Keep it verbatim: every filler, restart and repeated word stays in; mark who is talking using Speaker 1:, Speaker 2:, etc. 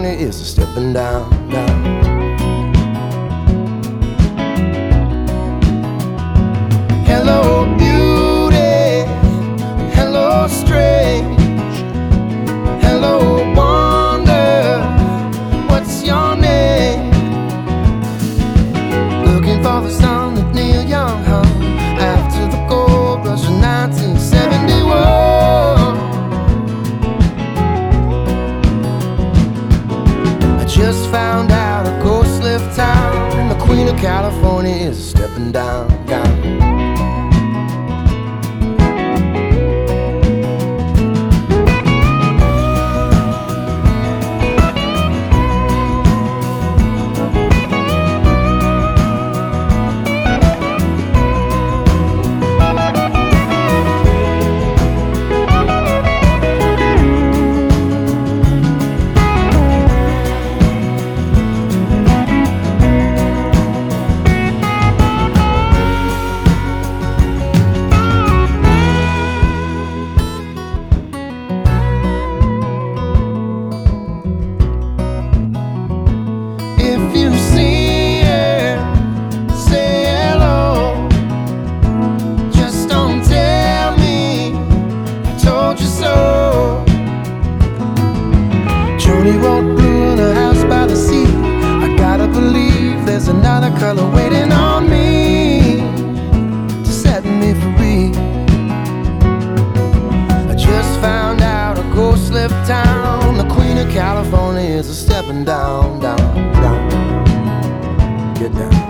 Speaker 1: California is a stepping down, down. Hello beauty, hello strange, hello wonder, what's your name? Looking for the song that Neil Young hung after the gold rush of nineteen seventy-one. I just found out a ghost left town, and the Queen of California is stepping down, down. If you see her, say hello. Just don't tell me I told you so. Joni wrote blue in her house by the sea. I gotta believe there's another color waiting on me to set me free. I just found out a ghost left town. The Queen of California is a stepping down, down, down. Get down.